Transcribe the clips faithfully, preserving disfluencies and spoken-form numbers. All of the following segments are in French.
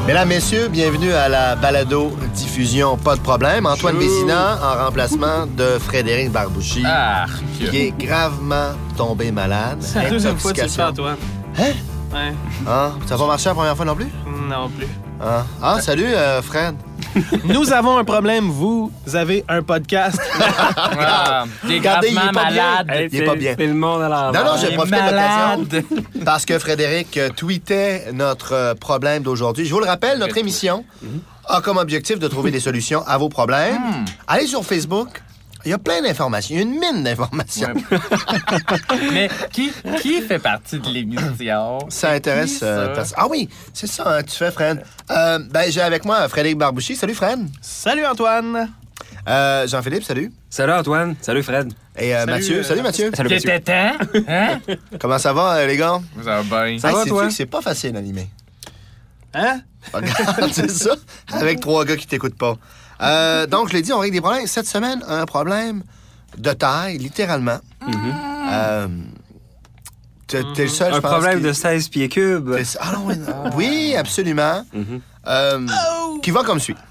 Mesdames, messieurs, bienvenue à la balado-diffusion Pas de problème. Antoine Vézina en remplacement de Frédéric Barbouchi, Ah, qui est gravement tombé malade. C'est la deuxième fois que tu le fais, Antoine. Hein? Ouais. Ah, ça n'a pas marché la première fois non plus? Non plus. Ah, ah salut, euh, Fred. Nous avons un problème, vous avez un podcast. ah, t'es Regardez, il est gravement pas bien. malade. Hey, il est pas bien. C'est le monde à l'envers. Non, non, j'ai Il est profité de l'occasion malade. parce que Frédéric euh, tweetait notre euh, problème d'aujourd'hui. Je vous le rappelle, notre émission a comme objectif de trouver des solutions à vos problèmes. Mm. Allez sur Facebook. Il y a plein d'informations. Il y a une mine d'informations. Ouais. Mais qui, qui fait partie de l'émission? Ça intéresse Qui, euh, ça? personne. Ah oui, c'est ça, hein, tu fais, Fred. Euh, ben, j'ai avec moi Frédéric Barbouchi. Salut, Fred. Salut, Antoine. Euh, Jean-Philippe, salut. Salut Antoine. Salut Fred. Et euh, Salut, Mathieu. euh, Salut, Mathieu. Salut monsieur. T'étais temps? Hein? Comment ça va, euh, les gars? Ça va bien. Ça va, sais-tu toi? que c'est pas facile à animer. Hein? Regarde, c'est ça, avec trois gars qui t'écoutent pas. Euh, donc, je l'ai dit, on règle des problèmes. Cette semaine, un problème de taille, littéralement. Euh, t'es, t'es le seul, je Un pense, problème qui- de seize pieds cubes. t'es- Ah non, oui, non. Oui, absolument. Mhm. Euh, Qui va comme suit.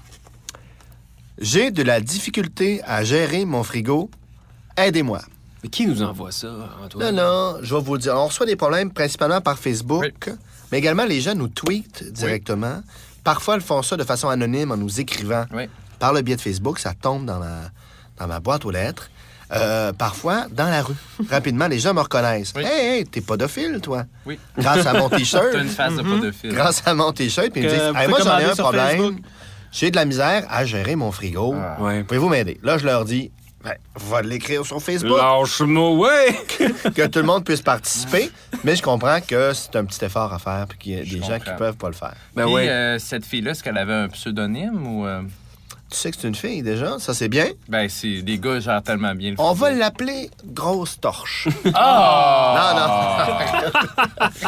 J'ai de la difficulté à gérer mon frigo. Aidez-moi. Mais qui nous envoie ça, Non, Antoine? non, je vais vous dire. On reçoit des problèmes principalement par Facebook, Oui. mais également les gens nous tweetent directement. Parfois, ils font ça de façon anonyme en nous écrivant Oui. par le biais de Facebook. Ça tombe dans ma, dans ma boîte aux lettres. Euh, parfois, dans la rue. Rapidement, les gens me reconnaissent. Oui. Hey, hey, t'es podophile, toi. Oui. Grâce à mon T-shirt. T'as une face de pédophile. Grâce à mon T-shirt. Puis ils me Que disent vous hey, moi, pouvez j'en ai commander un sur problème. Facebook. J'ai de la misère à gérer mon frigo. Ah. Ouais. Pouvez-vous m'aider? Là, je leur dis ben, va l'écrire sur Facebook. Lâche-moi, ouais! Que tout le monde puisse participer. Mais je comprends que c'est un petit effort à faire puis qu'il y a Je des gens qui comprends. peuvent pas le faire. Ben Puis, ouais. euh, cette fille-là, est-ce qu'elle avait un pseudonyme ou... euh, Tu sais que c'est une fille, déjà. Ça, c'est bien. Ben, c'est des gars gèrent tellement bien le On va frigo. l'appeler Grosse Torche. Ah! Non, non.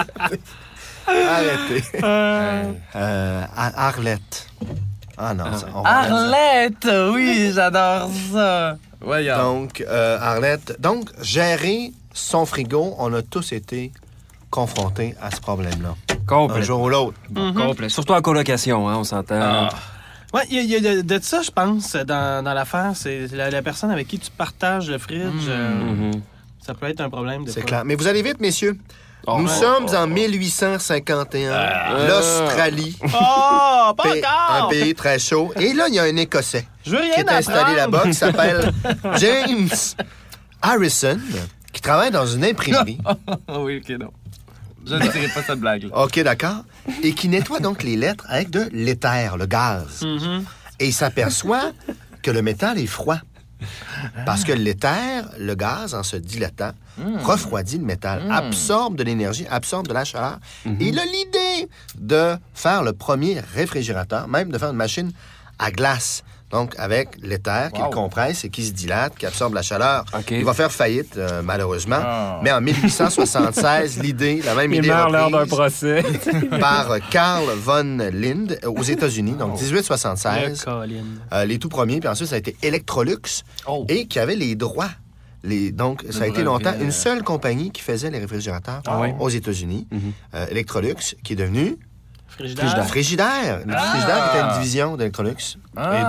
Arrêtez. Euh, Euh, Ar- Arlette. Ah non, ça, on va mettre ça. Arlette! Oui, j'adore ça! Voyons. Donc, euh, Arlette. Donc, gérer son frigo, on a tous été confrontés à ce problème-là. Un Complet. jour ou l'autre. Complet. Surtout en colocation, hein, on s'entend. Ah. Ouais, il y a, il y a de, de ça, je pense, dans, dans l'affaire. C'est la, la personne avec qui tu partages le fridge. euh, Mhm. Ça peut être un problème de C'est fois. clair. Mais vous allez vite, messieurs. Oh. Nous Ouais. sommes en mille huit cent cinquante et un, Ah. l'Australie, Oh, pas Pays- un encore! pays très chaud. Et là, il y a un Écossais Je veux qui rien est installé apprendre. là-bas qui s'appelle James Harrison, qui travaille dans une imprimerie. Ah oui, OK, non. Je ne dirai pas cette blague-là. OK, d'accord. Et qui nettoie donc les lettres avec de l'éther, le gaz. Mhm. Et il s'aperçoit que le métal est froid. Parce que l'éther, le gaz, en se dilatant, refroidit le métal, absorbe de l'énergie, absorbe de la chaleur. Et il a l'idée de faire le premier réfrigérateur, même de faire une machine à glace. Donc, avec l'éther qui Wow. le compresse et qui se dilate, qui absorbe la chaleur. OK. Il va faire faillite, euh, malheureusement. Ah. Mais en mille huit cent soixante-seize, l'idée, la même Il idée meurt lors d'un reprise procès. par Carl von Linde euh, aux États-Unis, donc dix-huit Le soixante-seize. Colin. Euh, les tout premiers, puis ensuite, ça a été Electrolux, Oh. et qui avait les droits. Les, donc, ça a été brevet, longtemps euh. une seule compagnie qui faisait les réfrigérateurs Ah ouais? aux États-Unis. Mhm. Euh, Electrolux, qui est devenu Frigidaire. Frigidaire. Le Ah! Frigidaire qui était une division d'Electrolux.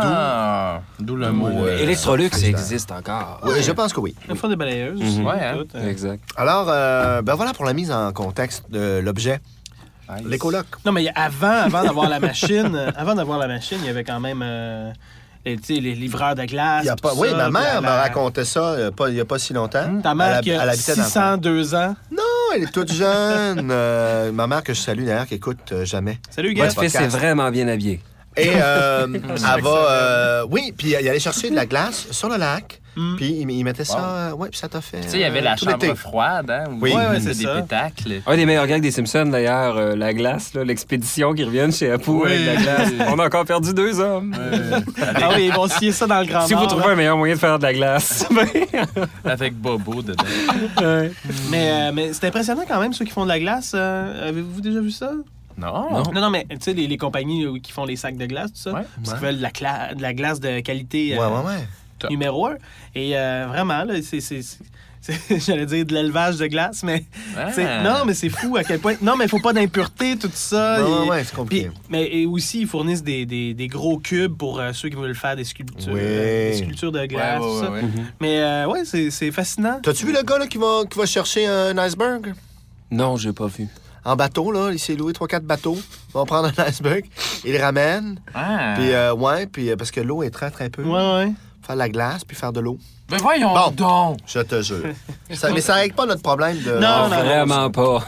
Ah! D'où le mot... euh, Électrolux, ça Frigidaire. existe encore. Oui, je pense que oui. Une fois des balayeuses. Mhm. Ouais, hein? Tout, euh. Exact. Alors, euh, ben voilà pour la mise en contexte de l'objet. nice. Les colocs. Non, mais avant, avant d'avoir la machine, euh, avant d'avoir la machine, il y avait quand même euh, les, tu sais, les livreurs de glace. Il y a pas... tout Oui, ça, ma puis mère la- me la- racontait ça euh, pas- il n'y a pas si longtemps. Ta mère Elle hab- qui elle a habitait dans six cent deux ans. Non, elle est toute jeune. Euh, ma mère que je salue d'ailleurs, qui écoute euh, jamais. Salut, Ouais, gars. Votre fils est podcast. vraiment bien habillé. Et euh, elle va... euh, oui, puis il allait chercher de la glace sur le lac. Mm. Puis il, il mettait ça... Wow. euh, ouais, puis ça t'a fait... Tu sais, il y avait euh, la tout chambre l'été. froide, hein? où Oui. il Ouais, ouais, faisait c'est des ça. pétacles. Un des meilleurs gags des Simpsons, d'ailleurs, euh, la glace, là, l'expédition qui revient chez Apu Oui. avec la glace. On a encore perdu deux hommes. Ah oui, ils vont scier ça dans le grand Si vous Nord, trouvez là. un meilleur moyen de faire de la glace. Avec Bobo dedans. Ouais. Mais, euh, mais c'est impressionnant quand même, ceux qui font de la glace. Euh, avez-vous déjà vu ça? Non. Non. Non, non, mais tu sais, les, les compagnies euh, qui font les sacs de glace, tout ça, Ouais. parce Ouais. qu'ils veulent de la, cla- de la glace de qualité Ouais, euh, ouais, ouais. Top. numéro un. Et euh, vraiment, là, c'est, c'est, c'est- c'est- j'allais dire de l'élevage de glace, mais Ah. c'est- non, mais c'est fou à quel point. Non, mais il faut pas d'impureté, tout ça. Ouais, Et- ouais, c'est compliqué. puis- mais et aussi, ils fournissent des, des, des gros cubes pour euh, ceux qui veulent faire des sculptures, Oui. euh, des sculptures de Ouais, glace, tout ouais, ça. ouais, ouais. Mais euh, ouais, c'est, c'est fascinant. T'as-tu vu le gars là, qui, va, qui va chercher un iceberg? Non, j'ai pas vu. En bateau, là, il s'est loué trois quatre bateaux. Ils vont prendre un iceberg, il le ramène. Ah. Puis, euh, ouais, puis, euh, parce que l'eau est très, très peu. Ouais, ouais. Faire de la glace, puis faire de l'eau. Ben voyons Bon. donc. Je te jure. Ça- mais ça règle pas notre problème de. Non, non. Vraiment pas.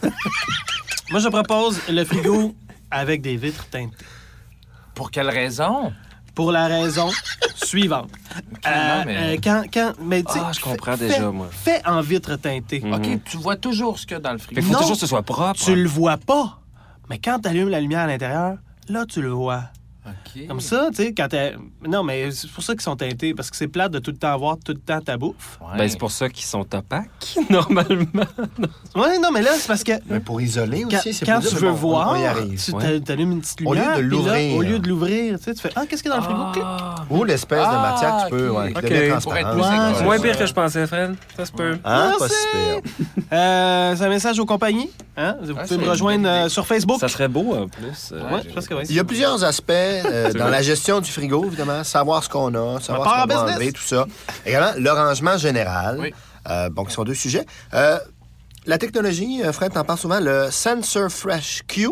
Moi, je propose le frigo avec des vitres teintées. Pour quelle raison? Pour la raison suivante. Euh, mais- euh, quand, quand, mais tu sais, Ah, je comprends fais- déjà, moi. Fais en vitre teintée. Mhm. OK, tu vois toujours ce qu'il y a dans le frigo. Il faut Non. toujours que ce soit propre. Tu le vois pas. Mais quand tu allumes la lumière à l'intérieur, là, tu le vois. OK. Comme ça, tu sais, quand t'es... Non, mais c'est pour ça qu'ils sont teintés, parce que c'est plate de tout le temps avoir tout le temps ta bouffe. Ouais. Ben, c'est pour ça qu'ils sont opaques, normalement. Ouais, non, mais là, c'est parce que Mais pour isoler quand, aussi, c'est quand plus tu dur, veux mais bon, voir, on y arrive. tu Ouais. t'a- t'allumes une petite Au lieu lumière. de puis là, l'ouvrir. Au lieu de l'ouvrir, tu sais, tu fais « Ah, qu'est-ce qu'il y a dans le frigo? Clic. Ah. Ou l'espèce de Ah, matière que tu peux, ok. ouais, qui Ok. devient Pour être transparente. plus Ouais, école. c'est Moins ça. pire que je pensais, Fred. Ça se peut. Hein, Ah, pas si c'est- pire. Euh, c'est un message aux compagnies. Hein? Vous Ah, pouvez c'est me une rejoindre bonne idée. euh, sur Facebook. Ça serait beau, en plus. euh, Ouais, je pense que oui. Il y a plusieurs aspects euh, dans vrai. la gestion du frigo, évidemment. Savoir ce qu'on a, savoir part ce en qu'on va business. enlever, tout ça. Également, le rangement général. Oui. Euh, bon, qui sont deux sujets. Euh, la technologie, euh, Fred, t'en parles souvent, le Sensor Fresh Q,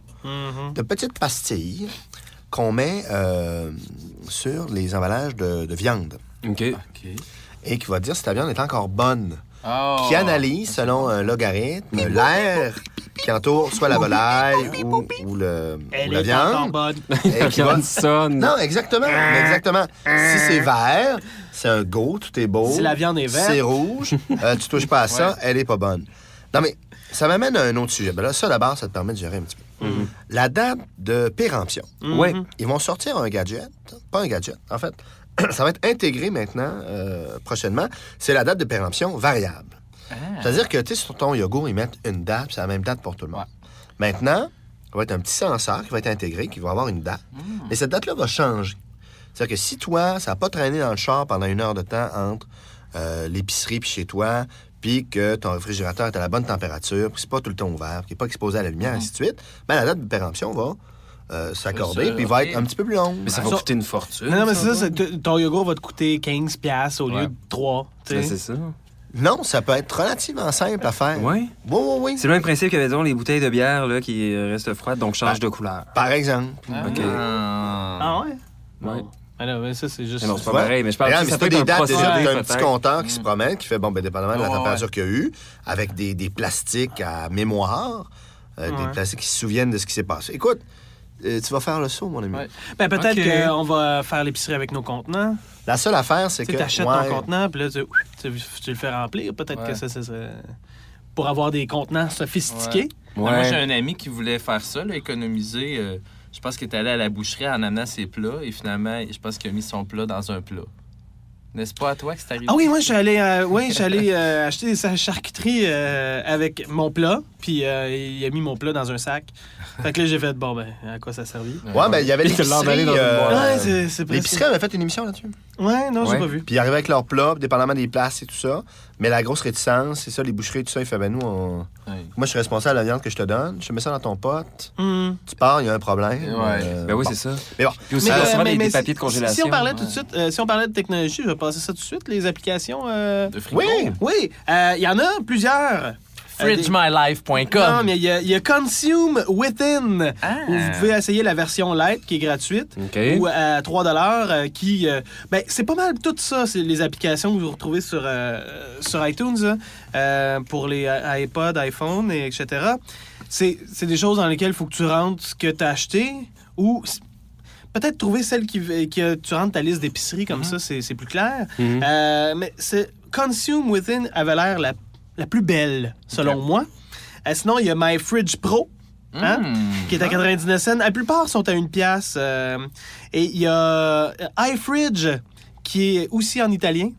Mhm. de petites pastilles qu'on met euh, sur les emballages de, de viande OK. OK. et qui va dire si ta viande est encore bonne. Oh. Qui analyse, selon un logarithme, l'air qui entoure soit la volaille ou, ou le, Elle ou la est encore viande. bonne. Et La qui va- viande sonne. Non, exactement. mais exactement. Si c'est vert, c'est un go, tout est beau. Si la viande est verte. C'est rouge, euh, tu touches pas à ça, Ouais. elle est pas bonne. Non, mais ça m'amène à un autre sujet. Ben là, ça, d'abord, ça te permet de gérer un petit peu. La date de péremption. Ouais. Ils vont sortir un gadget, pas un gadget, en fait. Ça va être intégré maintenant, euh, prochainement. C'est la date de péremption variable. Ah. C'est-à-dire que, tu sais, sur ton yogourt, ils mettent une date, puis c'est la même date pour tout le monde. Maintenant, il va être un petit senseur qui va être intégré, qui va avoir une date. Mais cette date-là va changer. C'est-à-dire que si toi, ça n'a pas traîné dans le char pendant une heure de temps entre euh, l'épicerie puis chez toi, puis que ton réfrigérateur est à la bonne température, puis c'est pas tout le temps ouvert, puis qu'il n'est pas exposé à la lumière, ainsi de suite, ben la date de péremption va euh, s'accorder, ça, puis va ok. être un petit peu plus longue. Mais ça va Ça- coûter une fortune. Non, non, mais c'est ça, va. c'est- t- ton yogourt va te coûter quinze piastres au lieu Ouais. de trois. tu Ben, sais. c'est ça. Non, ça peut être relativement simple à faire. Oui. Oui, oui, oui. C'est le même principe que, disons, les bouteilles de bière là, qui euh, restent froides, donc changent de couleur. Par exemple. OK. Ah. Ah ouais? Ouais. Bon. Alors, mais ça, c'est juste... Mais non, c'est pas Ouais. pareil, mais je parle Regarde, que mais ça c'est peut pas être des un dates déjà. procédé, T'as un petit peut-être. compteur qui se promène, qui fait, bon, ben, dépendamment de la Ouais, température qu'il y a eu, avec des, des plastiques à mémoire, euh, des Ouais. plastiques qui se souviennent de ce qui s'est passé. Écoute, euh, tu vas faire le saut, mon ami. Ouais. Ben, peut-être Ok. qu'on va faire l'épicerie avec nos contenants. La seule affaire, c'est Tu que... sais, t'achètes ouais, ton contenant, puis là, tu, tu, tu le fais remplir. Peut-être Ouais. que ça, ça serait... Pour avoir des contenants sophistiqués. Ben, Moi, j'ai Ouais. un ami qui voulait faire ça, là, économiser. euh, je pense qu'il est allé à la boucherie en amenant ses plats et finalement, je pense qu'il a mis son plat dans un plat. N'est-ce pas à toi que c'est arrivé? Ah oui, moi, je suis allé, euh, ouais, je suis allé euh, acheter sa charcuterie euh, avec mon plat, puis euh, il a mis mon plat dans un sac. Fait que là, j'ai fait, bon, ben, à quoi ça servait? Ouais, ben, il y avait Il te l'a emballé l'épicerie... dans une boîte. Ouais, c'est, c'est L'épicerie précis. avait fait une émission là-dessus. Ouais, non, j'ai Ouais. pas vu. Puis ils arrivaient avec leurs plats, dépendamment des places et tout ça. Mais la grosse réticence, c'est ça, les boucheries et tout ça, il fait, ben nous, on... Ouais. moi, je suis responsable de la viande que je te donne. Je te mets ça dans ton pot. Hmm. Tu pars, il y a un problème. Ouais. Euh, Ben oui, bon. c'est ça. Mais bon, Puis aussi, Mais, il y a euh, souvent mais- des, mais des si- papiers de congélation. Si on parlait tout de ouais. suite, euh, si on parlait de technologie, je vais passer ça tout de suite, les applications. euh, De frigo. oui! Oui, euh, il y en a plusieurs. fridge my life point com. Non, mais il y, a- il y a Consume Within, Ah. où vous pouvez essayer la version light qui est gratuite, OK. ou à trois dollars, euh, qui... euh, ben, c'est pas mal tout ça, c'est les applications que vous retrouvez sur, euh, sur iTunes, là, euh, pour les i- iPod, iPhone, et etc. C'est, c'est des choses dans lesquelles il faut que tu rentres ce que tu as acheté, ou s- peut-être trouver celle qui, qui euh, tu rentres ta liste d'épicerie, comme ça, c'est, c'est plus clair. Mhm. Euh, mais c'est, Consume Within avait l'air la, la plus belle, selon Ok. moi. Euh, sinon, il y a My Fridge Pro, hein, Mm. qui est à quatre-vingt-dix-neuf cents. La plupart sont à une pièce. euh, et il y a euh, iFridge, qui est aussi en italien.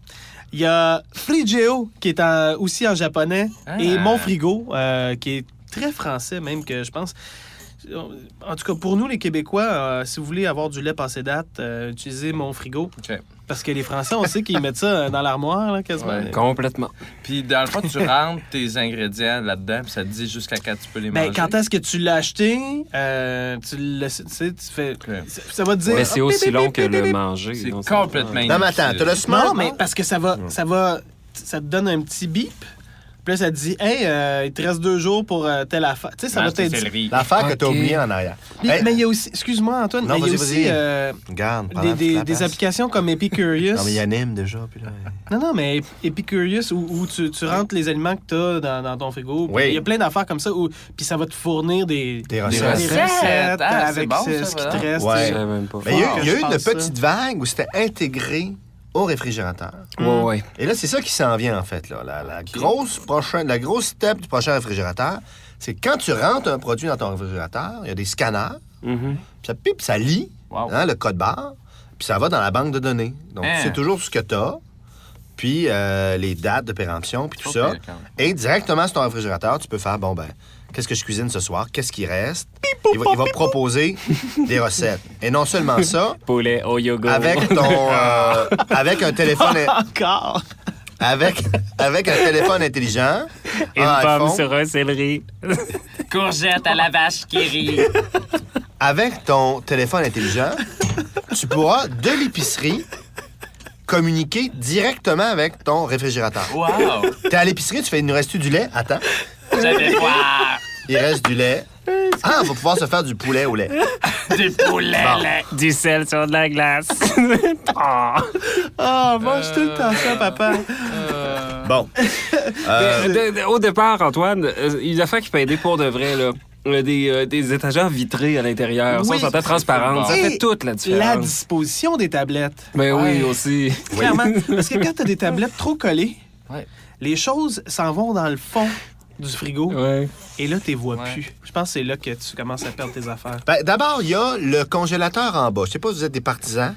Il y a Frigeo, qui est en- aussi en japonais. Ah. Et Mon Frigo, euh, qui est très français même, que je pense. En tout cas, pour nous, les Québécois, euh, si vous voulez avoir du lait passé date, euh, utilisez mon frigo. OK. Parce que les Français, on sait qu'ils mettent ça dans l'armoire, là, quasiment. Ouais. Complètement. Puis dans le fond, tu rentres tes ingrédients là-dedans, puis ça te dit jusqu'à quand tu peux les Ben, manger. quand est-ce que tu l'as acheté, euh, tu le tu sais, tu fais... OK. Ça va te dire... Mais c'est ah, aussi bip, long bip, que bip, le bip. manger. C'est donc complètement Non, mais attends, inutile. t'as le smart. Non, mais parce que ça va... Ça va... Ça te donne un petit bip. Puis là, ça te dit, hey, euh, il te reste deux jours pour euh, telle affaire. Tu sais, ça Ah, va c'est t'être. céleri. L'affaire que t'as Ok. oubliée en arrière. Puis- Hey, Mais il y a aussi, excuse-moi Antoine, Non, mais il y a vas-y, aussi vas-y. euh, Regarde, prends des, la- des- la des place. applications comme Epicurious. Non, mais il anime déjà. Puis là... Non, non, mais Epicurious où, où tu, tu rentres les aliments que tu as dans, dans ton frigo. Puis Oui. il y a plein d'affaires comme ça où puis ça va te fournir des, Des des recettes. recettes Ah, c'est avec bon, ce, ça, ce qui te voilà. reste. Ouais. Je tu sais. savais même pas. Mais il y a, Faut il y a que eu je une fasse ça. petite vague où c'était intégré au réfrigérateur. Ouais, ouais. Et là, c'est ça qui s'en vient, en fait. Là. La, la grosse prochaine, la grosse step du prochain réfrigérateur, c'est que quand tu rentres un produit dans ton réfrigérateur, il y a des scanners, Mhm. puis ça pipe, ça lit Wow. hein, le code barre, puis ça va dans la banque de données. Donc, Hein. tu sais toujours ce que tu as, puis euh, les dates de péremption, puis tout Ok, ça. quand même. Et directement sur ton réfrigérateur, tu peux faire, bon, ben, qu'est-ce que je cuisine ce soir? Qu'est-ce qui reste? Il va, il va proposer des recettes. Et non seulement ça, Poulet au yoga. avec ton... euh, avec un téléphone... Encore. Avec, avec un téléphone intelligent, Une un pomme iPhone, sur un céleri. Courgette à la vache qui rit. avec ton téléphone intelligent, tu pourras, de l'épicerie, communiquer directement avec ton réfrigérateur. Wow! T'es à l'épicerie, tu fais, il nous reste du lait? Attends, J'avais froid. il reste du lait. Ah, on va pouvoir se faire du poulet au lait. Du poulet, Bon. lait. Du sel sur de la glace. Ah. Ah, mange tout le temps ça, papa. Bon. Euh, De- de- au départ, Antoine, euh, il y a des affaires qui peuvent aider pour de vrai, là. Euh, Des, euh, des étagères vitrées à l'intérieur. Oui. Ça, ça fait transparente. Ça Et fait toute la La différence. disposition des tablettes. Mais Ouais. oui, aussi. Clairement. Parce que quand tu as des tablettes trop collées, Ouais. les choses s'en vont dans le fond du frigo Ouais. et là, tu les vois Ouais. plus. Je pense que c'est là que tu commences à perdre tes affaires. ben, d'abord, il y a le congélateur en bas. Je sais pas si vous êtes des partisans.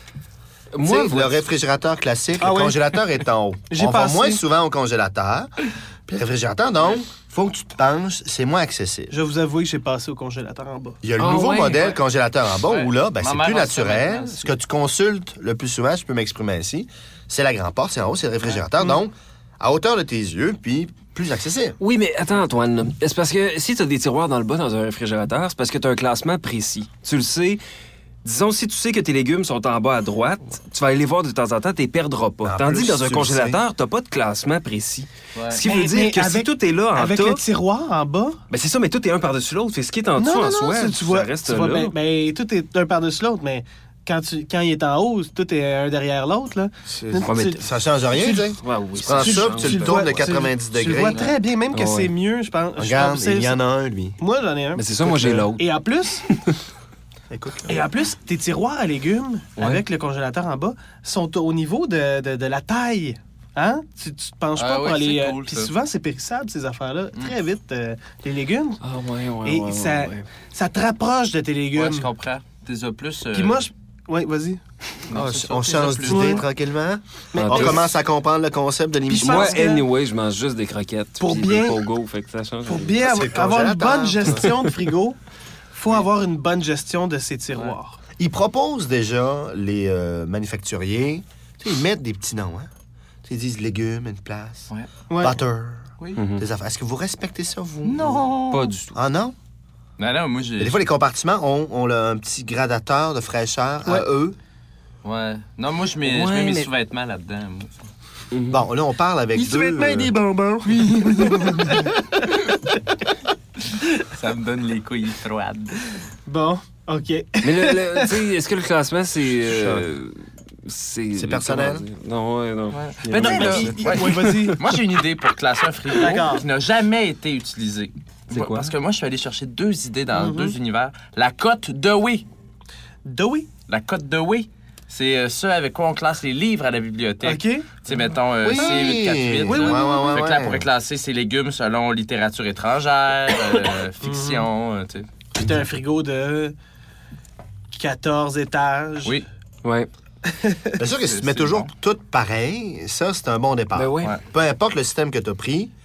Moi, Tu sais, le vois- réfrigérateur classique, Ah le oui. congélateur est en haut. J'ai On va pensé. moins souvent au congélateur. Puis le réfrigérateur, donc, faut que tu te penches, c'est moins accessible. Je vais vous avouer que j'ai passé au congélateur en bas. Il y a le Ah nouveau ouais, modèle ouais. congélateur en bas Ouais. où là, ben, Ma c'est mère plus a ça naturel. maintenant aussi. Ce que tu consultes le plus souvent, je peux m'exprimer ainsi, c'est la grande porte, c'est en haut, c'est le réfrigérateur. Donc, à hauteur de tes yeux, puis plus accessible. Oui, mais attends, Antoine. C'est parce que si tu as des tiroirs dans le bas dans un réfrigérateur, c'est parce que tu as un classement précis. Tu le sais. Disons, si tu sais que tes légumes sont en bas à droite, tu vas aller les voir de temps en temps, tu les perdras pas. En Tandis plus, que dans un tu le congélateur, tu pas de classement précis. Ouais. Ce qui Mais- veut dire mais que si avec- tout est là en Avec tas, le tiroir en bas. ben c'est ça, mais tout est un par-dessus l'autre. Fait ce qui est en dessous non, non, en non, soi, ça, tu ça vois, reste tu vois, là. ben, ben, tout est un par-dessus l'autre, mais quand, tu, quand il est en haut, tout est un derrière l'autre. Là. C'est- Tu- mais tu- Ça change rien, tu sais. Ouais, oui, Tu prends tu- ça, tu- puis tu tu le le tournes vois- de quatre-vingt-dix Tu le degrés. vois très bien, même que Ah ouais. c'est mieux, je pense. Je Regarde, pense que il y c'est- en a un, lui. Moi, j'en ai un. Mais c'est ça, moi j'ai l'autre. Et en plus, Écoute, et en plus, tes tiroirs à légumes Ouais. avec le congélateur en bas sont au niveau de, de, de la taille. Hein? Tu, tu te penches Ah pas oui, pour aller. c'est euh, cool, Puis ça. souvent, c'est périssable, ces affaires-là. Très vite, euh, les légumes. Ah ouais, ouais, Et ouais, ça, ouais, ouais. ça te rapproche de tes légumes. Ouais, je comprends. T'es as plus. euh, Puis moi, je... Oui, vas-y. non, Ah, c'est ça, on t'es change as plus. d'idée Ouais. tranquillement. Mais- En On plus- commence à comprendre le concept de l'émission. je Moi, pense que- anyway, je mange juste des croquettes. Pour puis bien- des pogo, fait que ça change. Pour bien C'est avoir, avoir une congélateur. bonne gestion de frigo, faut avoir une bonne gestion de ses tiroirs. Ils proposent déjà, les euh, manufacturiers, tu sais, ils mettent des petits noms. Hein? Tu sais, ils disent légumes, une place, Ouais. Ouais. butter, Oui. Mhm. des affaires. Est-ce que vous respectez ça, vous? Non. Pas du tout. Ah non? Non, non, moi, j'ai. Des fois, les compartiments ont, ont le- un petit gradateur de fraîcheur Ouais. à eux. Ouais. Non, moi, je mets, je Ouais, mets mes mais- sous-vêtements là-dedans. moi. Bon, là, on parle avec deux... euh, bonbons. Ça me donne les couilles froides. Bon, OK. Mais le, le- tu sais, est-ce que le classement, c'est. euh, c'est C'est personnel? comment dire? Non, ouais, non. Mais non, Mais là, il- il- ouais. ouais, vas-y. Moi, j'ai une idée pour classer un frigo D'accord. qui n'a jamais été utilisé. C'est quoi? Parce que moi, je suis allé chercher deux idées dans Mhm. deux univers. La cote Dewey. Dewey. La cote Dewey, c'est euh, ce avec quoi on classe les livres à la bibliothèque. OK. Tu sais, mettons euh, Oui. C huit quatre huit. Oui, oui, là. oui, oui, Fait que là, oui. on pourrait classer ses légumes selon littérature étrangère, euh, fiction, euh, tu sais. Puis t'as un frigo de quatorze étages. Oui. Ouais. Bien sûr que si C'est- tu mets c'est toujours bon. tout pareil, ça, c'est un bon départ. Ben oui. Ouais. Peu importe le système que tu as pris,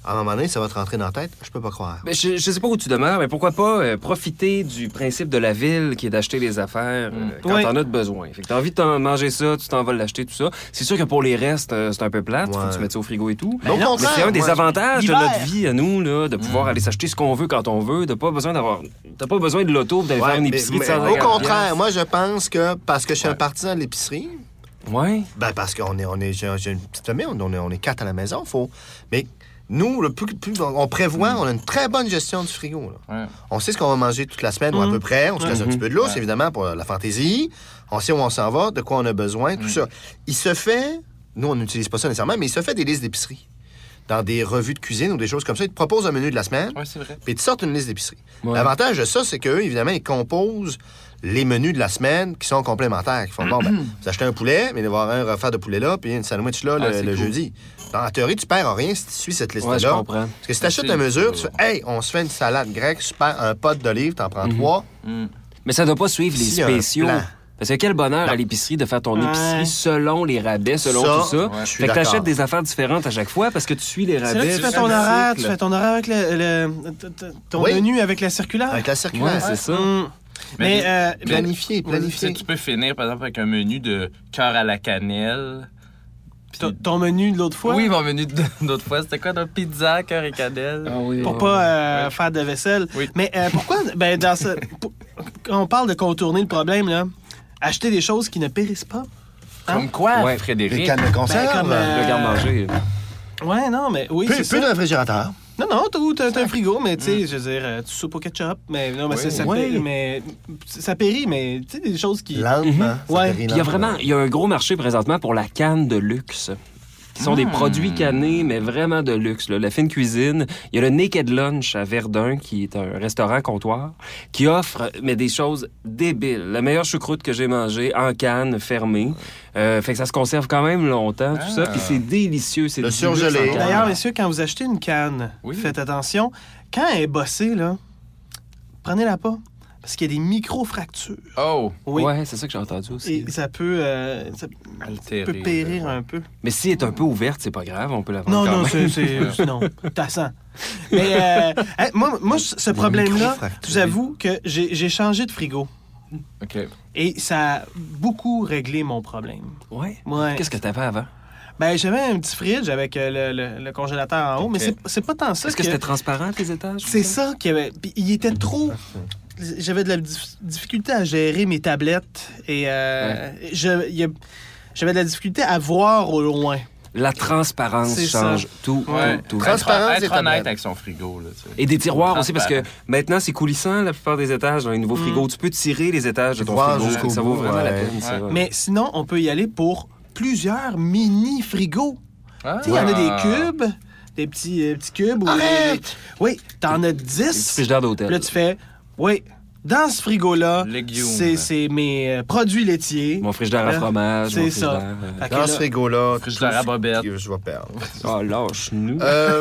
à un moment donné, ça va te rentrer dans la tête. Je peux pas croire. Ben, je, je sais pas où tu demeures, mais pourquoi pas euh, profiter du principe de la ville qui est d'acheter les affaires euh, quand Oui. t'en as de besoin. Fait que t'as envie de t'en manger ça, tu t'en vas l'acheter, tout ça. C'est sûr que pour les restes, euh, c'est un peu plate. Faut Ouais. que tu mettes ça au frigo et tout. Mais au Mais contraire, c'est un des moi, avantages de l'hiver. notre vie à nous, là, de pouvoir aller s'acheter ce qu'on veut quand on veut, de pas besoin d'avoir... T'as pas besoin de l'auto pour d'aller Ouais, faire une mais- épicerie mais de cent au cinquante contraire, piastres. moi, je pense que parce que je suis un partisan de l'épicerie, Ouais. ben parce qu'on est, on est, j'ai j'ai une petite famille, on est, on est quatre à la maison, faut. Mais nous, le plus, plus on prévoit, Mm. on a une très bonne gestion du frigo. Là. Ouais. On sait ce qu'on va manger toute la semaine ou à Mm. peu près. On se laisse un Mhm. petit peu de lousse, Ouais. évidemment, pour la fantaisie. On sait où on s'en va, de quoi on a besoin, tout Mm. ça. Il se fait, nous, on n'utilise pas ça nécessairement, mais il se fait des listes d'épicerie. Dans des revues de cuisine ou des choses comme ça. Ils te proposent un menu de la semaine, Ouais, c'est vrai. puis ils te sortent une liste d'épicerie. Ouais. L'avantage de ça, c'est qu'eux, évidemment, ils composent les menus de la semaine qui sont complémentaires. Qui font, bon, ben, vous achetez un poulet, mais il va y avoir un refaire de poulet là, puis une sandwich là, le, Ah, c'est le cool. jeudi. Dans la théorie, tu perds rien si tu suis cette liste-là. Ouais, je comprends. Parce que si tu achètes C'est à mesure, cool. tu fais, hey, on se fait une salade grecque, super, un pot d'olive, t'en prends Mhm. trois. Mm. Mais ça doit pas suivre les S'il y a un spéciaux. plan. Parce que quel bonheur Non. à l'épicerie de faire ton Ouais. épicerie selon les rabais, selon Ça, tout ça. ouais, je suis Fait que d'accord. t'achètes des affaires différentes à chaque fois parce que tu suis les C'est rabais. là que tu fais sur ton le horaire, cycle. tu fais ton horaire avec le, le- t- t- ton Oui. menu avec la circulaire. Avec la Ouais, circulaire. c'est ça. Hum. Mais, Mais euh, Planifier, Tu sais, planifier. tu peux finir, par exemple, avec un menu de cœur à la cannelle. Puis- ton, ton menu de l'autre fois, Oui, mon menu de- d'autre fois, c'était quoi? Notre pizza, cœur et cannelle. Ah oui, pour ouais. pas euh, Ouais. faire de vaisselle. Oui. Mais euh, pourquoi, ben, dans ce, pour- quand on parle de contourner le problème, là, acheter des choses qui ne périssent pas. Hein? Comme quoi, Ouais. Les Frédéric? cannes de conserve. Ben, comme, euh, Le garde-manger. Ouais, non, mais oui, peu, c'est peu ça. de réfrigérateur. Non, non, t'as, t'as- t'as un frigo, mais tu sais, je veux dire, euh, tu soupes au ketchup, mais non, mais Oui. c'est, ça, Oui. périt, mais ça périt, mais tu sais, des choses qui... Lentement. ça Ouais. périt Puis il y a lentement. vraiment, il y a un gros marché présentement pour la canne de luxe. Qui sont des Mm. produits cannés, mais vraiment de luxe. Là. La fine cuisine. Il y a le Naked Lunch à Verdun, qui est un restaurant comptoir, qui offre mais des choses débiles. La meilleure choucroute que j'ai mangée, en canne, fermée. Euh, fait que ça se conserve quand même longtemps, tout ça. Ah. Puis c'est délicieux. C'est Le du surgelé. luxe en canne. D'ailleurs, messieurs, quand vous achetez une canne, Oui. faites attention, quand elle est bossée, là, prenez-la pas, parce qu'il y a des micro-fractures. Oh, Oui. Ouais, c'est ça que j'ai entendu aussi. Et ça peut, euh, ça altéré. peut périr là. un peu. Mais si elle est un peu ouverte, c'est pas grave, on peut la prendre Non, quand non, même. c'est, c'est, non, tassant. Mais euh, hein, moi, moi, ce problème-là, micro-fractures. je vous avoue que j'ai, j'ai changé de frigo. OK. Et ça a beaucoup réglé mon problème. Ouais. Ouais. Qu'est-ce que t'avais avant? Ben, j'avais un petit fridge avec euh, le, le- le congélateur en haut, mais Ok. c'est, c'est pas tant ça Est-ce que, que... c'était transparent, tes étages? C'est ça qui avait. Puis il était trop. J'avais de la dif- difficulté à gérer mes tablettes et euh, je- il y a- j'avais de la difficulté à voir au loin. La transparence C'est change ça. tout, Ouais. tout, tout. Transparence Être, des être honnête tablettes. avec son frigo. Là, tu sais. Et des tiroirs aussi, parce que Transparent. maintenant, c'est coulissant, la plupart des étages dans les nouveaux frigos. Tu peux tirer les étages de ton Voir frigo. jusqu'au Ça vaut bout, vraiment la ouais. peine, ça. Ouais. Mais sinon, on peut y aller pour plusieurs mini frigos. Ah. Tu sais, il y en a des cubes, des petits, euh, petits cubes. ou Arrête! des- Oui, t'en as Des petits dix. frigidaires Puis d'hôtel. là, tu fais. Oui, dans ce frigo-là, Légumes. c'est, c'est mes euh, produits laitiers. Mon frigidaire à Hein? fromage. C'est mon ça. frigidaire, euh, Fait que Dans là- ce frigo-là, Frigidaire tout à ce bobette. que Je vais perdre. Oh, lâche-nous. Euh,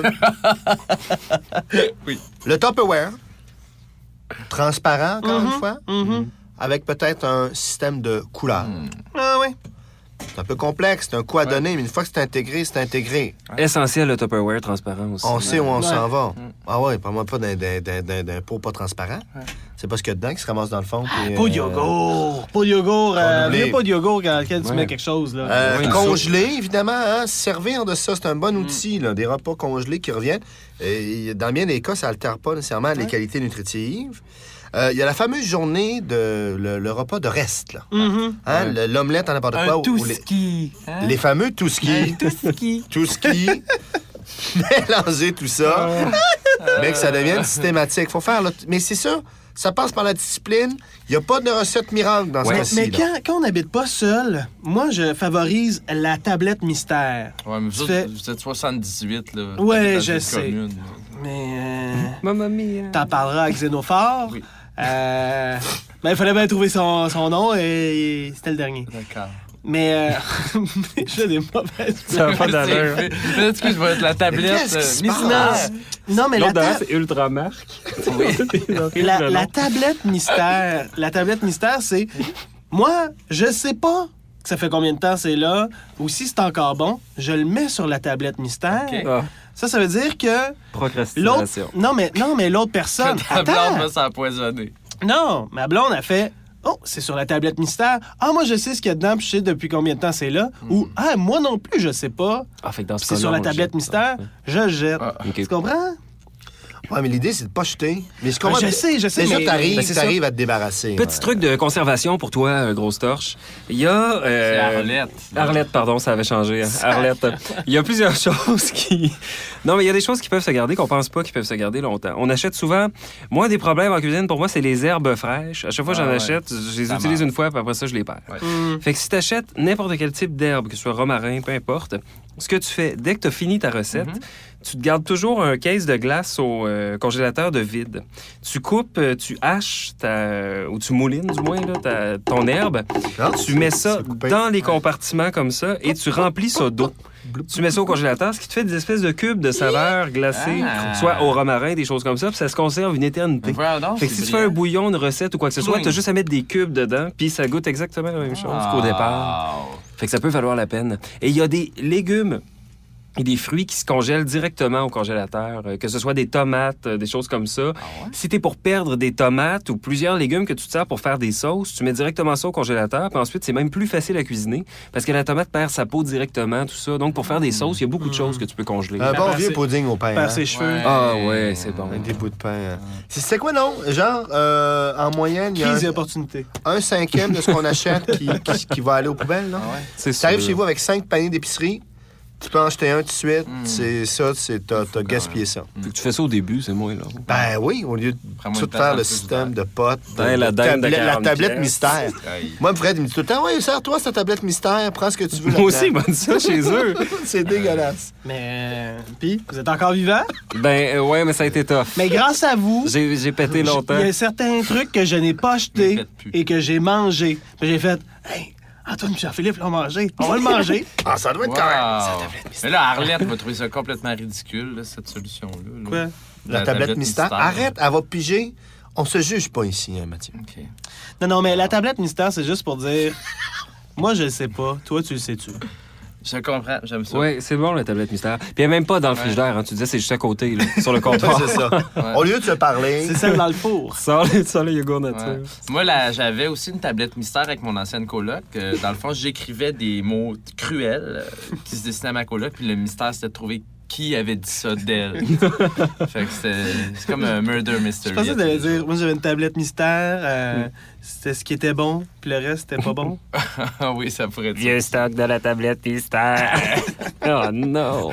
Oui. Le Tupperware, transparent, encore Mhm. une fois, Mhm. avec peut-être un système de couleurs. Ah oui. C'est un peu complexe, c'est un coup à Ouais. donner, mais une fois que c'est intégré, c'est intégré. Essentiel, le Tupperware transparent aussi. On sait où on Ouais. s'en va. Mm. Ah ouais, parle-moi pas d'un, d'un, d'un, d'un- d'un pot pas transparent. Ouais. C'est pas ce qu'il y a dedans qui se ramasse dans le fond. puis, Pas de euh, yogourt. Pas de yogourt. Euh, oublié. il y a pas de yogourt dans lequel tu Ouais. mets quelque chose. Là. Euh, Ouais, une congelé, évidemment, hein, servir de ça, c'est un Mm. bon outil, là, des repas congelés qui reviennent. Et dans bien des cas, ça altère pas nécessairement les qualités nutritives. Euh, Il y a la fameuse journée de le, le repas de reste, là. Mhm. Hein, Ouais. le- l'omelette en n'importe quoi. Un ou- tout ou les, ski. Hein? les fameux tout ski. Tout ski. Tout ski. Mélanger tout ça. mais que ça devienne systématique. Faut faire, là, mais c'est ça. Ça passe par la discipline. Il n'y a pas de recette miracle dans Ouais. ce cas-ci. Mais là. quand, quand on n'habite pas seul, moi, je favorise la tablette mystère. Ouais, mais vous, Tu fais- autres, vous êtes soixante-dix-huit, là. Ouais, dans je une sais. commune. Mais euh, Mamma mia. t'en parleras à Xénophore. Oui. Euh, ben, il fallait bien trouver son, son nom et c'était le dernier. D'accord. Mais euh, j'ai des mauvaises Ça va pas d'allure. Mais mais excuse-moi, la tablette. qu'est-ce qui se euh, passe? Mystère. Non, mais la, L'autre derrière, ta- c'est Ultramarque. la, la tablette mystère, la tablette mystère, c'est moi, je sais pas que ça fait combien de temps c'est là, ou si c'est encore bon, je le mets sur la tablette mystère. OK. Ah, Ça, ça veut dire que l'autre... procrastination. Non, mais, non, mais l'autre personne... Ta blonde Attends! va s'empoisonner. Non, ma blonde a fait... Oh, c'est sur la tablette mystère. Ah, moi, je sais ce qu'il y a dedans, puis je sais depuis combien de temps c'est là. Ou, ah, moi non plus, je sais pas. Ah, fait que dans ce Puis c'est cas-là, sur la on le tablette jette. mystère, je le jette. Ah, OK. Tu comprends? Ouais, mais l'idée, c'est de pas jeter. Mais je Ah, comprends. je sais, je sais, Déjà, mais- t'arrives, Ben, c'est ça. t'arrives à te débarrasser. Petit ouais. truc de conservation pour toi, euh, grosse torche. Il y a... euh, C'est Arlette. Arlette, pardon, ça avait changé. hein. Arlette. Il y a plusieurs choses qui... Non, mais il y a des choses qui peuvent se garder qu'on pense pas qu'ils peuvent se garder longtemps. On achète souvent... Moi, des problèmes en cuisine, pour moi, c'est les herbes fraîches. À chaque fois que Ah j'en ouais. achète, je les Ça utilise meurt. une fois, puis après ça, je les perds. Ouais. Hum. Fait que si t'achètes n'importe quel type d'herbe, que ce soit romarin, peu importe, ce que tu fais, dès que tu as fini ta recette, Mhm. tu te gardes toujours un case de glace au euh, congélateur de vide. Tu coupes, euh, tu haches, ta, ou tu moulines du moins, là, ta- ton herbe. Ah, Tu mets ça c'est coupé. dans les compartiments comme ça et tu remplis ça d'eau. Tu mets ça au congélateur, ce qui te fait des espèces de cubes de saveur glacée, Ah. soit au romarin, des choses comme ça, puis ça se conserve une éternité. Voyons donc, Fait que c'est si tu fais un brillant. bouillon, une recette ou quoi que ce soit, Oui. tu as juste à mettre des cubes dedans, puis ça goûte exactement la même chose qu'au départ. Wow. Fait que ça peut valoir la peine. Et il y a des légumes et des fruits qui se congèlent directement au congélateur, euh, que ce soit des tomates, euh, des choses comme ça. Ah ouais? Si t'es pour perdre des tomates ou plusieurs légumes que tu te sers pour faire des sauces, tu mets directement ça au congélateur, puis ensuite, c'est même plus facile à cuisiner parce que la tomate perd sa peau directement, tout ça. Donc, pour faire des sauces, il y a beaucoup de choses que tu peux congeler. Un bon Passer- vieux pudding au pain. Perd hein. ses cheveux. Ouais. Ah ouais, c'est bon. Avec des bouts de pain. hein. C'est- C'est quoi, non? Genre, euh, en moyenne, il y a Crise et un, opportunité. un cinquième de ce qu'on achète qui, qui, qui va aller aux poubelles, non? Ah ouais. C'est Tu arrives sûr. chez vous avec cinq paniers d'épicerie, tu peux en jeter un tout de suite, Mm. c'est ça, c'est, t'as, t'as gaspillé ça. Fait que tu fais ça au début, c'est moins là. Ben oui, au lieu de Prends moins tout de place faire dans le le système frigidaire. de potes, de, Ben, la de dinde de tablette- la quarante tablette pièces. mystère. Aïe. Moi, Fred, il me dit tout le temps, ouais, sers-toi cette tablette mystère, prends ce que tu veux. Moi aussi, là-dedans. ils m'ont dit ça chez eux. C'est dégueulasse. Mais, euh, puis, vous êtes encore vivant? Ben euh, ouais, mais ça a été tough. Mais grâce à vous, J'ai j'ai pété longtemps. il y a certains trucs que je n'ai pas Ne achetés faites plus. et que j'ai mangés. Mais j'ai fait, hey, Antoine et Jean-Philippe l'ont mangé. On va le manger. Ah, ça doit être Wow. correct. Mais là, Arlette va trouver ça complètement ridicule, là, cette solution-là. là. Quoi? La, tablette, mystère. Arrête, elle va piger. On se juge pas ici, hein, Mathieu. OK. Non, non, mais la tablette mystère, c'est juste pour dire, moi, je le sais pas. Toi, tu le sais-tu. Je comprends, j'aime ça. Ouais, c'est bon la tablette mystère. Puis elle est même pas dans le Ouais. frigidaire, hein. Tu disais c'est juste à côté, là, sur le comptoir. c'est ça. Ouais. Au lieu de se parler, C'est celle dans le four. Sors le, sors le yogourt nature. Ouais. Moi, là, j'avais aussi une tablette mystère avec mon ancienne coloc. Euh, dans le fond, j'écrivais des mots cruels euh, qui se destinaient à ma coloc, puis le mystère, c'était de trouver qui avait dit ça d'elle. Fait que c'était c'est comme un murder mystery. Je pensais que t'allais dire, moi, j'avais une tablette mystère. euh, C'était ce qui était bon, puis le reste, c'était pas bon. Ah oui, ça pourrait être Vieux stock de la tablette mystère. oh non.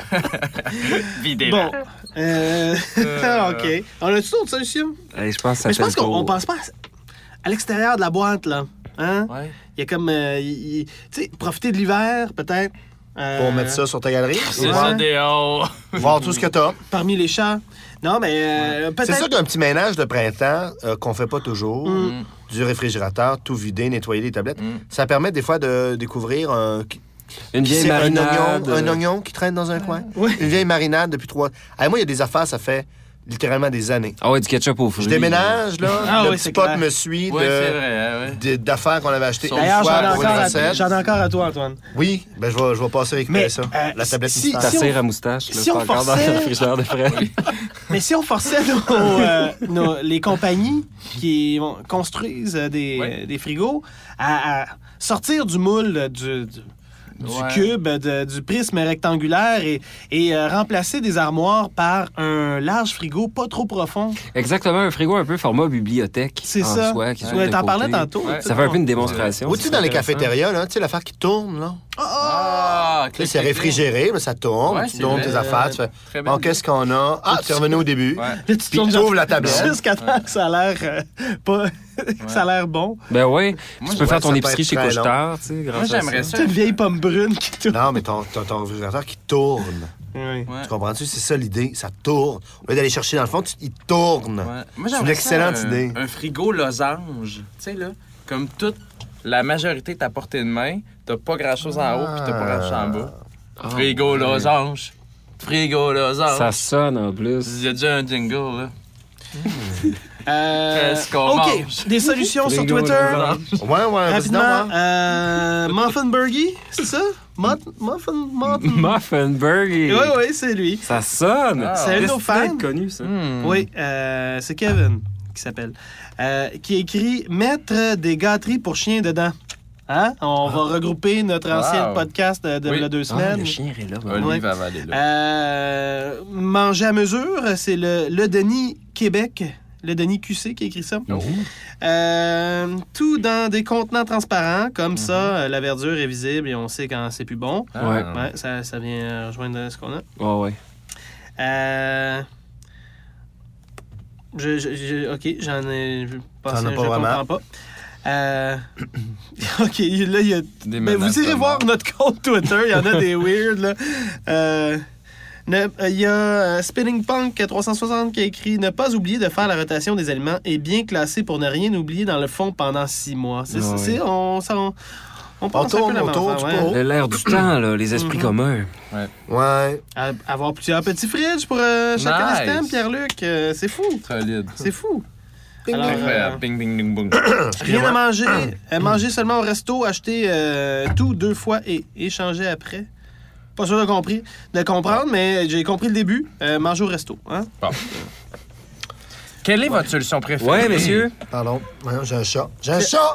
vidé. Bon. Euh... Euh. OK. On a-tu d'autres solutions? Hey, je pense que ça Mais je fait pense le qu'on on tour. pense pas à, à l'extérieur de la boîte, là. Hein? Ouais. Il y a comme... euh, il- il- tu sais, profiter de l'hiver, peut-être. euh, pour mettre ça sur ta galerie, C'est Ouais. ça, des hauts. voir tout ce que t'as. Parmi les chats. Non, mais euh, peut-être... C'est sûr qu'un petit ménage de printemps euh, qu'on fait pas toujours, Mm. du réfrigérateur, tout vider, nettoyer les tablettes, Mm. ça permet des fois de découvrir un, Une vieille c'est un marinade. oignon, un oignon qui traîne dans un coin. Ouais. Une vieille marinade depuis trois... Ah, moi, il y a des affaires, ça fait littéralement des années. Ah ouais, du ketchup aux fruits. Je déménage, là, Ah le oui, petit c'est pot clair. me suit Ouais, c'est de, vrai, hein, ouais. de- d'affaires qu'on avait achetées Son- une D'ailleurs, j'en fois ai, pour une encore à, recette. j'en ai encore à toi, Antoine. Oui, ben je vais, je vais passer récupérer Mais, ça. euh, La tablette si- mystère. Ta si on- cire à moustache, là, si c'est on encore dans forçait- le réfrigérateur de frais. Mais si on forçait nos, euh, nos- les compagnies qui vont- construisent euh, des, Ouais. des frigos à, à sortir du moule euh, du, du, du Ouais. cube, de- du prisme rectangulaire et, et euh, remplacer des armoires par un large frigo pas trop profond. Exactement, un frigo un peu format bibliothèque. C'est en ça. soi, qui se Ouais, met de t'en parlais côté. tantôt. Ouais. Ça fait un peu une démonstration. Ou-tu dans les cafétérias, là, tu sais, l'affaire qui tourne, là? Ah, Tu sais, c'est réfrigéré, mais ça tourne. Ouais, tu c'est tournes vrai. tes affaires, tu fais, Très bien. bon, qu'est-ce qu'on a? Ah, tu es revenu au début. Ouais. Là, tu Puis tournes t'ouvres la tablette. jusqu'à temps que ça a l'air euh, pas... que ça a l'air bon. Ben oui, Moi, tu peux ouais, faire ton ça peut épicerie être chez très Couche-Tard, tu sais, grâce Moi, à j'aimerais ça. ça. C'est une vieille pomme brune qui tourne. Non, mais ton, ton, ton réfrigérateur qui tourne. Oui. Ouais. Tu comprends-tu? C'est ça l'idée. Ça tourne. Au lieu d'aller chercher dans le fond, tu, il tourne. Ouais. Moi, C'est j'aimerais une excellente ça, un- idée. Un frigo losange. Tu sais, là, comme toute la majorité est à portée de main, t'as pas grand-chose en haut puis t'as pas grand-chose en bas. Ah, Frigo ouais. losange. Frigo losange. Ça sonne en plus. Il y a déjà un jingle, là. Euh, Qu'est-ce qu'on OK, mange? des solutions sur Frigo, Twitter. là. Ouais, ouais, vas-y, non, Rapidement, ouais. euh, Muffinburgy, c'est ça? Mut- Muffin, Muffin. Muffinburgy. Oui, oui, c'est lui. Ça sonne. Ah. C'est un de nos Destiné à fans. être connu, ça. Hmm. Oui, euh, c'est Kevin qui s'appelle. Euh, qui écrit « Mettre des gâteries pour chiens dedans ». Hein? On va regrouper notre ancien Wow. podcast de, de Oui. il y a deux Ah, semaines. le chien est là. Olive Ouais. va avaler là. Euh, manger à mesure, c'est le, le Denis Québec, le Denis Q C qui a écrit ça. Oh. Euh, tout dans des contenants transparents, comme ça, euh, la verdure est visible et on sait quand c'est plus bon. Ah. Ouais. Ouais, ça, ça vient rejoindre ce qu'on a. Oh, ouais. Euh, je, je- je- ok, j'en ai passé T'en as un, pas je vraiment? comprends pas. Euh, ok, là, il y a. Des Ben, menaces vous irez de voir mort. notre compte Twitter, il y en a des weird, là. Euh, ne- Il y a euh, Spinning Punk trois cent soixante qui a écrit « Ne pas oublier de faire la rotation des aliments et bien classer pour ne rien oublier dans le fond pendant six mois. » C'est Ouais. c'est- on, ça, on, on On pense un tourne peu la même autour affaire, du ouais. pot. L'air du temps, là, les esprits Mhm. communs. Ouais. À- Avoir plusieurs petits fridges pour euh, chaque Nice. instant, Pierre-Luc, euh, c'est fou. Solide. C'est fou. Ding, Alors, ding. Incroyable. euh, Bing, bing, bing, bing. Rien à manger. Euh, manger seulement au resto, acheter euh, tout deux fois et échanger après. Pas sûr de, compris, de comprendre, mais j'ai compris le début. Euh, manger au resto. Hein? Quelle est votre solution préférée? Ouais, messieurs. Pardon. Ouais, j'ai un chat. J'ai un chat!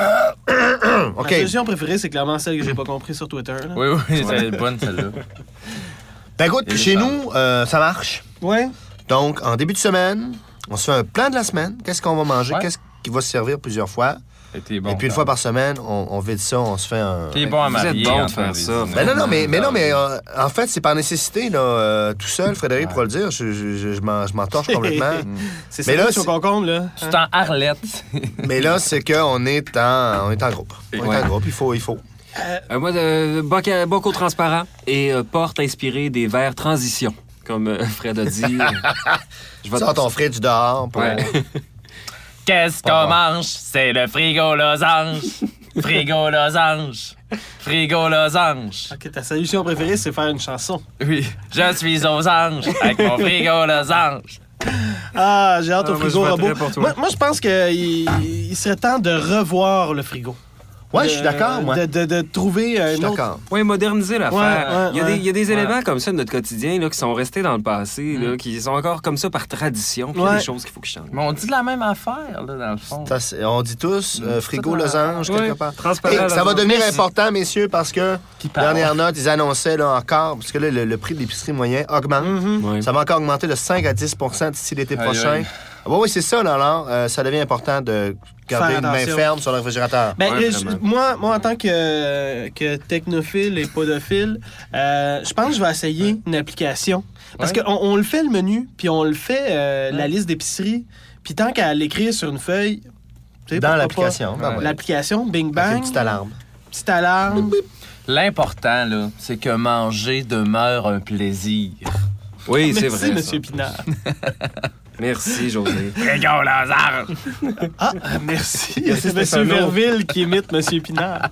Euh, Ma OK. solution préférée, c'est clairement celle que j'ai pas compris sur Twitter. Là. Oui, oui, c'est bonne celle-là. Ben écoute, Et chez les nous, euh, ça marche. Ouais. Donc, en début de semaine, on se fait un plan de la semaine. Qu'est-ce qu'on va manger? Ouais. Qu'est-ce qui va se servir plusieurs fois? Et t'es bon. Et puis, une fois par semaine, on, on vide ça, on se fait un... T'es bon à Vous êtes marier. bon de en faire temps ça. des- Ben non, non, mais, mais non, mais euh, en fait, c'est par nécessité, là. euh, tout seul, Frédéric pourra le dire. Je, je, je, je m'en je m'en torche complètement. C'est Mais ça là, sur c'est- concombre, là. Tu Hein? t'en Arlette. Mais là, c'est qu'on est en, on est en groupe. On Ouais. est en groupe, il faut, il faut. Euh, moi, de boc, à- boc au transparent et euh, porte inspirée des verres transition, comme euh, Fred a dit. Je vais Sors ton fridge dehors pour... Ouais. Qu'est-ce qu'on mange? C'est le frigo losange. Frigo losange. Frigo losange. Ok, ta solution préférée, c'est faire une chanson. Oui. Je suis aux anges avec mon frigo losange. Ah, j'ai hâte Ah, au moi, frigo je robot. voterais pour toi. Moi, moi, je pense qu'il il serait temps de revoir le frigo. Ouais, je suis d'accord, moi. De, de, de trouver Je un suis autre. d'accord. Oui, moderniser l'affaire. Ouais, ouais, il, y a des, ouais. il y a des Ouais. éléments comme ça de notre quotidien là, qui sont restés dans le passé, là, qui sont encore comme ça par tradition. Puis il y a Ouais. des choses qu'il faut qu'ils changent. Mais on dit la même affaire, là, dans le fond. Ça, c'est- on dit tous euh, frigo Ça, losange, Ouais. quelque part. Transparent, Et ça va losange. devenir important, messieurs, parce que, Qui parle? dernière note, ils annonçaient là encore, parce que là, le, le prix de l'épicerie moyen augmente. Mhm. Ouais. Ça va encore augmenter de cinq à dix d'ici l'été Aïe, prochain. aïe. Ah, oui, oui, c'est ça, là, alors. euh, ça devient important de garder Faire une main attention. ferme sur le réfrigérateur. Ben, Ouais, euh, je- vraiment. moi, moi, en tant que, que technophile et podophile, euh, je pense que je vais essayer une application. Parce Ouais. qu'on on le fait le menu, puis on le fait euh, la liste d'épicerie, puis tant qu'à l'écrire sur une feuille, tu sais, Dans pourquoi l'application. pas, ben ouais. l'application, bing Avec bang, une petite alarme. petite alarme. L'important, là, c'est que manger demeure un plaisir. Oui, c'est Merci, vrai. ça. Monsieur Pinard. Merci, José. Frigo losange. Ah, merci. Merci, C'est Monsieur Stéphano. Verville qui imite Monsieur Pinard.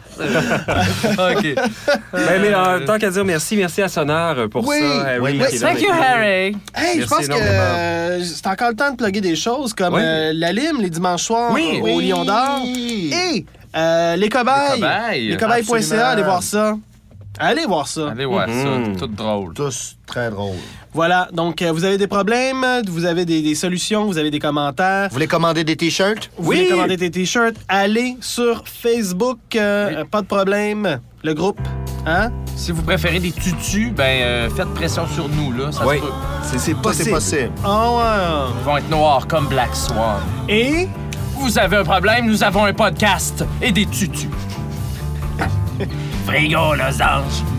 OK. Ben, mais euh, tant qu'à dire merci, merci à Sonneur pour Oui, ça. Harry, oui, qui merci. est là Thank avec you, nous. Harry. Hey, je Merci pense que énormément. euh, c'est encore le temps de plugger des choses comme Oui. euh, la lime les dimanches soirs Oui. au Lion d'Or et euh, les cobayes. Les cobayes. Les cobayes point c a, allez voir ça. Allez voir ça. Allez voir Mhm. ça, c'est tout drôle. Tous très drôles. Voilà, donc euh, vous avez des problèmes, vous avez des, des solutions, vous avez des commentaires. Vous voulez commander des T-shirts? Vous voulez commander des t-shirts, allez sur Facebook, euh, euh, pas de problème. Le groupe, hein? Si vous préférez des tutus, ben euh, faites pression sur nous, là. Ça Oui. se peut. C'est c'est Ça, c'est possible. possible. Oh, ouais. Ils vont être noirs comme Black Swan. Et Vous avez un problème, nous avons un podcast et des tutus. Frigo losange.